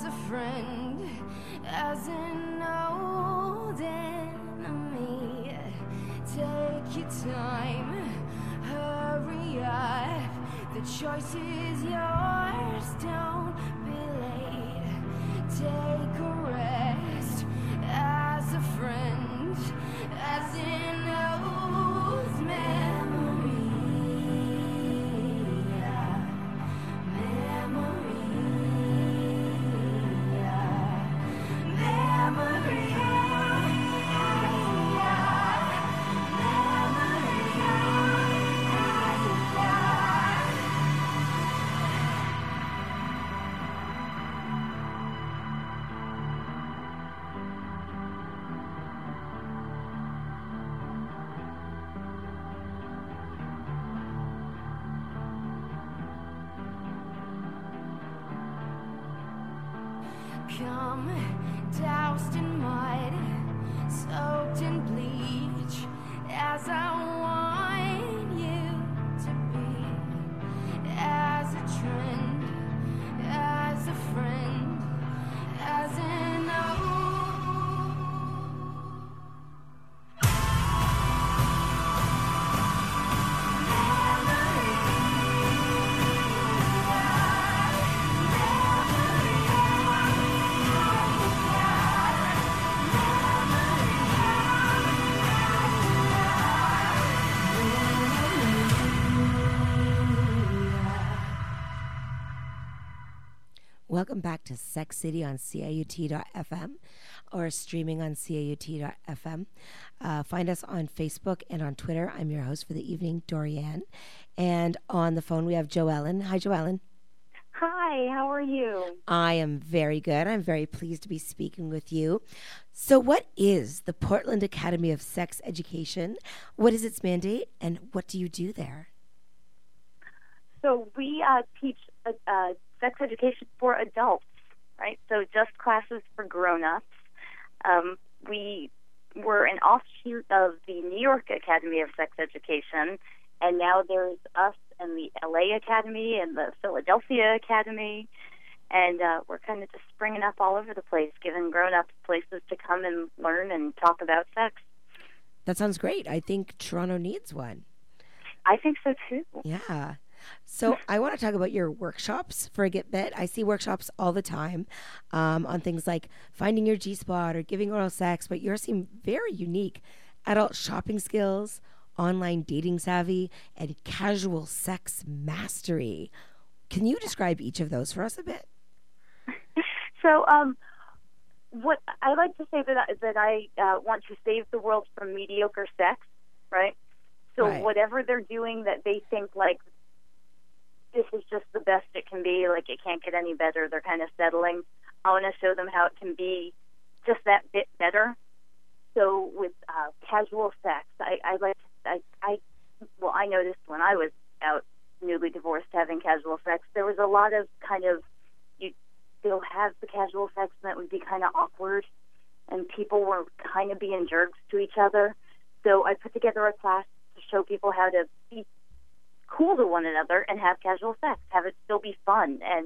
[SPEAKER 7] as a friend, as an old enemy. Take your time, hurry up. The choice is yours, don't be late. Take a rest as a friend, as in old memory. Memory. Memory. Come doused in mud, soaked in bleach, as I want you to be, as a trend, as a friend, as an old.
[SPEAKER 6] Welcome back to Sex City on C A U T dot F M or streaming on C A U T dot F M. Uh, find us on Facebook and on Twitter. I'm your host for the evening, Dorianne. And on the phone, we have Joellen. Hi, Joellen.
[SPEAKER 9] Hi, how are you?
[SPEAKER 6] I am very good. I'm very pleased to be speaking with you. So what is the Portland Academy of Sex Education? What is its mandate, and what do you do there?
[SPEAKER 9] So we uh, teach uh, uh, sex education for adults, right? So just classes for grown-ups. Um, we were an offshoot of the New York Academy of Sex Education, and now there's us and the L A Academy and the Philadelphia Academy, and uh, we're kind of just springing up all over the place, giving grown-ups places to come and learn and talk about sex.
[SPEAKER 6] That sounds great. I think Toronto needs one.
[SPEAKER 9] I think so, too.
[SPEAKER 6] Yeah. So I want to talk about your workshops for a get bit. I see workshops all the time um, on things like finding your G-spot or giving oral sex, but yours seem very unique. Adult shopping skills, online dating savvy, and casual sex mastery. Can you describe each of those for us a bit?
[SPEAKER 9] So um, what I like to say that I, that I uh, want to save the world from mediocre sex, right? So
[SPEAKER 6] Right.
[SPEAKER 9] whatever they're doing that they think like, this is just the best it can be, like it can't get any better, they're kind of settling. I want to show them how it can be just that bit better. So with uh, casual sex, I, I like, I, I, well, I noticed when I was out newly divorced having casual sex, there was a lot of kind of, you, they'll have the casual sex and that would be kind of awkward, and people were kind of being jerks to each other. So I put together a class to show people how to be cool to one another and have casual sex, have it still be fun and,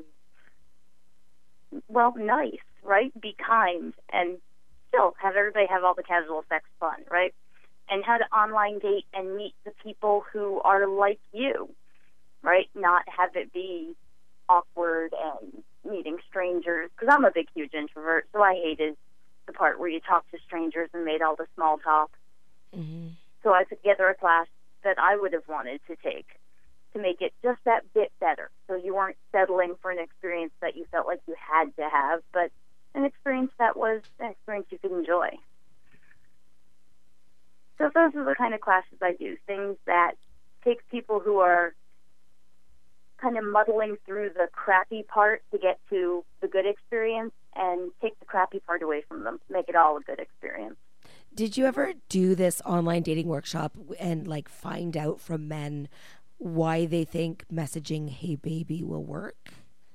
[SPEAKER 9] well, nice, right? Be kind and still have everybody have all the casual sex fun, right? And how to online date and meet the people who are like you, right? Not have it be awkward and meeting strangers, because I'm a big, huge introvert, so I hated the part where you talk to strangers and made all the small talk.
[SPEAKER 6] Mm-hmm.
[SPEAKER 9] So I put together a class that I would have wanted to take to make it just that bit better. So you weren't settling for an experience that you felt like you had to have, but an experience that was an experience you could enjoy. So those are the kind of classes I do, things that take people who are kind of muddling through the crappy part to get to the good experience and take the crappy part away from them, make it all a good experience.
[SPEAKER 6] Did you ever do this online dating workshop and like find out from men why they think messaging "Hey baby" will work?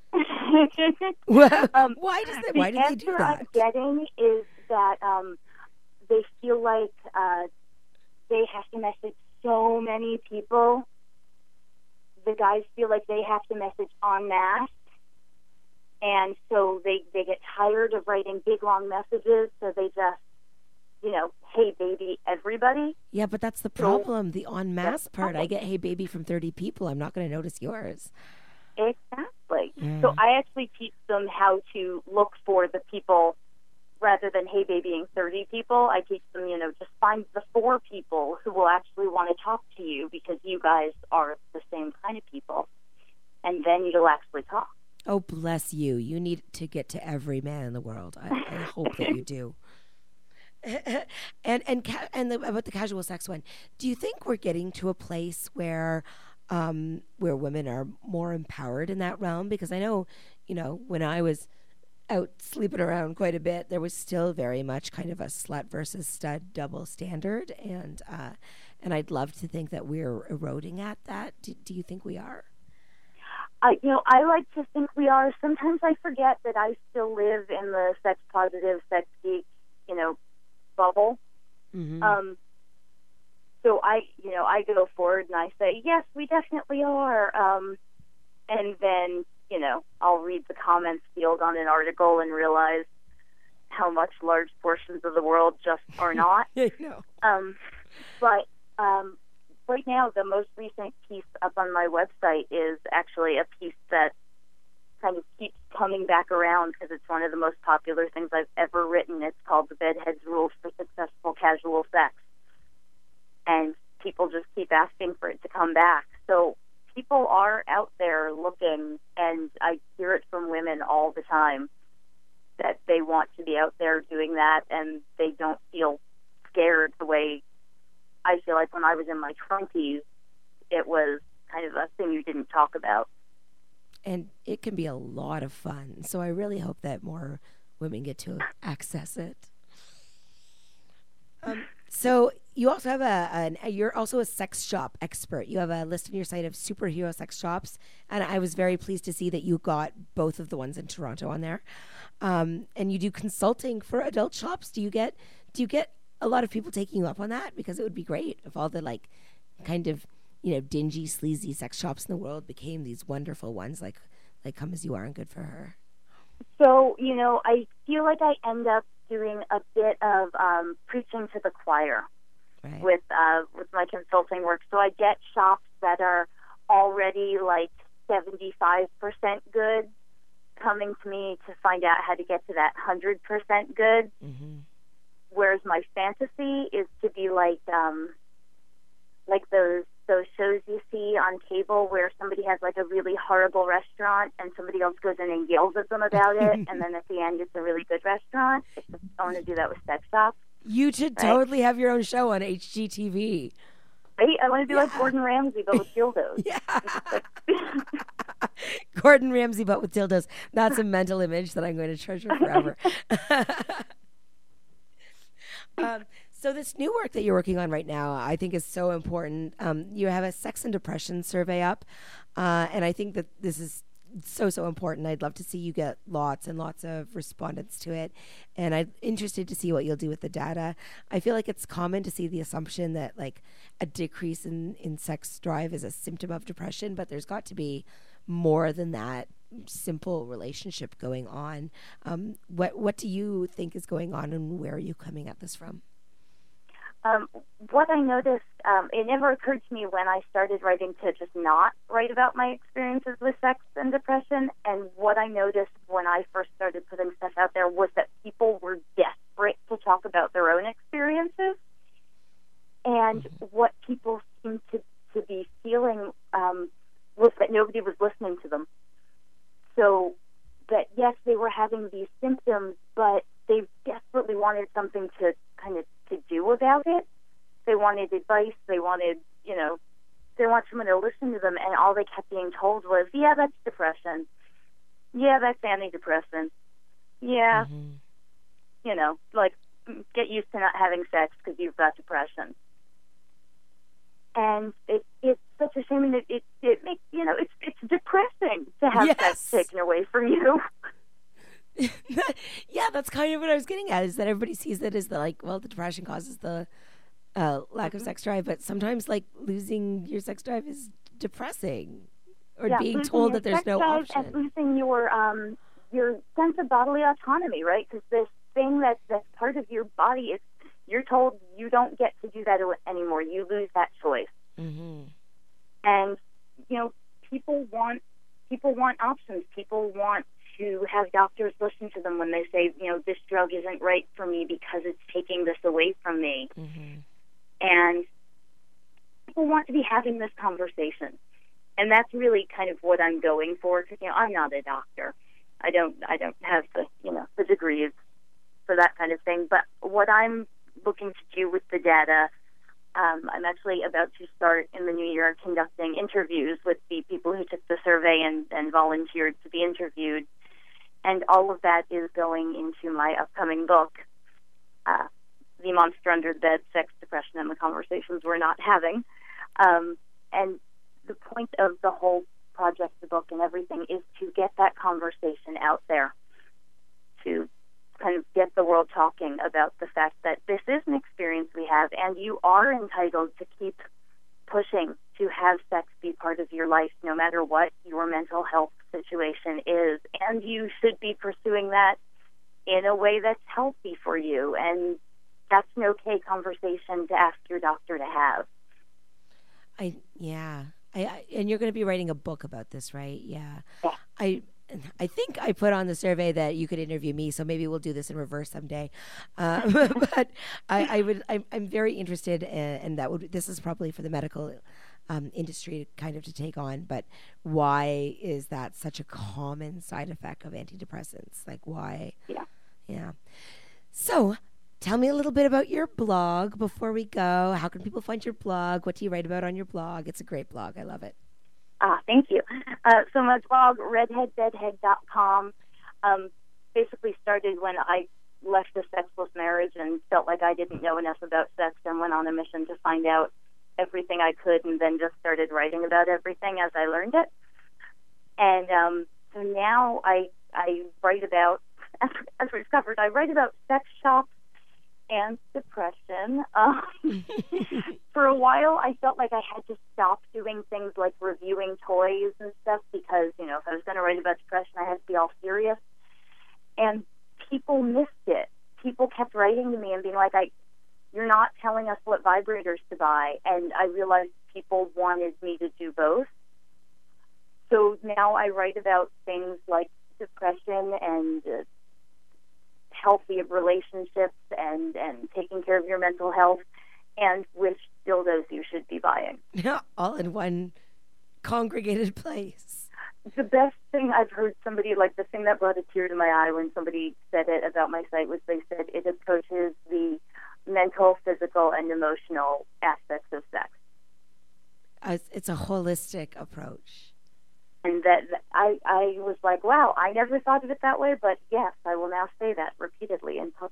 [SPEAKER 9] um,
[SPEAKER 6] why does that?
[SPEAKER 9] The
[SPEAKER 6] Why do they do
[SPEAKER 9] answer
[SPEAKER 6] that?
[SPEAKER 9] I'm getting is that um, they feel like uh, they have to message so many people. The guys feel like they have to message en masse, And so they, they get tired of writing big, long messages, so they just, you know, hey, baby, everybody.
[SPEAKER 6] Yeah, but that's the problem. The en masse part, I get hey, baby from thirty people. I'm not going to notice yours.
[SPEAKER 9] Exactly.
[SPEAKER 6] Mm.
[SPEAKER 9] So I actually teach them how to look for the people rather than hey, babying thirty people. I teach them, you know, just find the four people who will actually want to talk to you because you guys are the same kind of people. And then you'll actually talk.
[SPEAKER 6] Oh, bless you. You need to get to every man in the world. I, I hope that you do. and and ca- and the, about the casual sex one, do you think we're getting to a place where um, where women are more empowered in that realm? Because I know, you know, when I was out sleeping around quite a bit, there was still very much kind of a slut versus stud double standard, and uh, and I'd love to think that we're eroding at that. Do, do you think we are?
[SPEAKER 9] I, you know, I like to think we are. Sometimes I forget that I still live in the sex positive, sex geek, you know, bubble.
[SPEAKER 6] Mm-hmm.
[SPEAKER 9] Um, so I, you know, I go forward and I say, yes, we definitely are. Um, and then, you know, I'll read the comments field on an article and realize how much large portions of the world just are not.
[SPEAKER 6] I know.
[SPEAKER 9] Um, but um, right now, the most recent piece up on my website is actually a piece that kind of keeps coming back around because it's one of the most popular things I've ever written. It's called The Bedhead's Rules for Successful Casual Sex. And people just keep asking for it to come back. So people are out there looking, and I hear it from women all the time that they want to be out there doing that, and they don't feel scared the way I feel like when I was in my twenties, it was kind of a thing you didn't talk about.
[SPEAKER 6] And it can be a lot of fun. So I really hope that more women get to access it. Um, so you also have a, an, a, you're also a sex shop expert. You have a list on your site of superhero sex shops. And I was very pleased to see that you got both of the ones in Toronto on there. Um, and you do consulting for adult shops. Do you get, do you get a lot of people taking you up on that? Because it would be great if all the like kind of, you know, dingy, sleazy sex shops in the world became these wonderful ones like like Come As You Are and Good For Her.
[SPEAKER 9] So, you know, I feel like I end up doing a bit of um, preaching to the choir
[SPEAKER 6] right.
[SPEAKER 9] with uh, with my consulting work. So I get shops that are already like seventy-five percent good coming to me to find out how to get to that one hundred percent good.
[SPEAKER 6] Mm-hmm.
[SPEAKER 9] Whereas my fantasy is to be like um, like those those shows you see on cable where somebody has like a really horrible restaurant and somebody else goes in and yells at them about it, and then at the end it's a really good restaurant. I want to do that with sex shops.
[SPEAKER 6] You should
[SPEAKER 9] right?
[SPEAKER 6] totally have your own show on H G T V.
[SPEAKER 9] Right? I want to be
[SPEAKER 6] yeah.
[SPEAKER 9] like Gordon Ramsay, but with dildos.
[SPEAKER 6] Yeah. Gordon Ramsay, but with dildos. That's a mental image that I'm going to treasure forever. um, So this new work that you're working on right now, I think is so important. Um, you have a sex and depression survey up, uh, and I think that this is so, so important. I'd love to see you get lots and lots of respondents to it, and I'm interested to see what you'll do with the data. I feel like it's common to see the assumption that like a decrease in, in sex drive is a symptom of depression, but there's got to be more than that simple relationship going on. Um, what, what do you think is going on, and where are you coming at this from?
[SPEAKER 9] Um, what I noticed, um, it never occurred to me when I started writing to just not write about my experiences with sex and depression. And what I noticed when I first started putting stuff out there was that people were desperate to talk about their own experiences. And mm-hmm. what people seemed to, to be feeling um, was that nobody was listening to them. So that, yes, they were having these symptoms, but they desperately wanted something to kind of to do about it. They wanted advice. They wanted, you know, they want someone to listen to them, and all they kept being told was, yeah, that's depression. Yeah, that's antidepressant. Yeah,
[SPEAKER 6] mm-hmm.
[SPEAKER 9] you know, like, get used to not having sex because you've got depression. And it, it's such a shame, and it, it, it makes, you know, it's, it's depressing to have
[SPEAKER 6] yes.
[SPEAKER 9] sex taken away from you.
[SPEAKER 6] Yeah, that's kind of what I was getting at, is that everybody sees it as the like, well, the depression causes the uh, lack of sex drive, but sometimes like losing your sex drive is depressing, or
[SPEAKER 9] yeah,
[SPEAKER 6] being told that there's
[SPEAKER 9] sex
[SPEAKER 6] no
[SPEAKER 9] drive
[SPEAKER 6] option.
[SPEAKER 9] And losing your um, your sense of bodily autonomy, right? Because this thing that, that's part of your body, is you're told you don't get to do that anymore. You lose that choice.
[SPEAKER 6] Mm-hmm.
[SPEAKER 9] And, you know, people want people want options. People want to have doctors listen to them when they say, you know, this drug isn't right for me because it's taking this away from me.
[SPEAKER 6] Mm-hmm.
[SPEAKER 9] And people want to be having this conversation. And that's really kind of what I'm going for, because, you know, I'm not a doctor. I don't I don't have the, you know, the degrees for that kind of thing. But what I'm looking to do with the data, um, I'm actually about to start in the new year conducting interviews with the people who took the survey and, and volunteered to be interviewed. And all of that is going into my upcoming book, uh, The Monster Under the Bed, Sex, Depression, and the Conversations We're Not Having. Um, and the point of the whole project, the book and everything, is to get that conversation out there, to kind of get the world talking about the fact that this is an experience we have, and you are entitled to keep pushing to have sex be part of your life, no matter what your mental health situation is. And you should be pursuing that in a way that's healthy for you. And that's an okay conversation to ask your doctor to have.
[SPEAKER 6] I yeah. I, I and you're going to be writing a book about this, right? Yeah.
[SPEAKER 9] Yeah.
[SPEAKER 6] I I think I put on the survey that you could interview me, so maybe we'll do this in reverse someday. Uh, but I, I would I'm, I'm very interested, in, and that would this is probably for the medical um, industry to kind of to take on. But why is that such a common side effect of antidepressants? Like why?
[SPEAKER 9] Yeah.
[SPEAKER 6] Yeah. So. Tell me a little bit about your blog before we go. How can people find your blog? What do you write about on your blog? It's a great blog. I love it.
[SPEAKER 9] Ah, thank you. Uh, so my blog, redhead bedhead dot com, um, basically started when I left a sexless marriage and felt like I didn't know enough about sex and went on a mission to find out everything I could, and then just started writing about everything as I learned it. And um, so now I I write about, as, as we discovered, I write about sex shops and depression. Um, for a while, I felt like I had to stop doing things like reviewing toys and stuff because, you know, if I was going to write about depression, I had to be all serious. And people missed it. People kept writing to me and being like, "I, you're not telling us what vibrators to buy." And I realized people wanted me to do both. So now I write about things like depression and uh, healthy relationships and, and taking care of your mental health, and which dildos you should be buying.
[SPEAKER 6] All in one congregated place.
[SPEAKER 9] The best thing I've heard somebody, like the thing that brought a tear to my eye when somebody said it about my site, was they said it approaches the mental, physical, and emotional aspects of sex.
[SPEAKER 6] Uh, it's a holistic approach.
[SPEAKER 9] And that I, I was like, wow, I never thought of it that way, but yes, I will now say that repeatedly in public.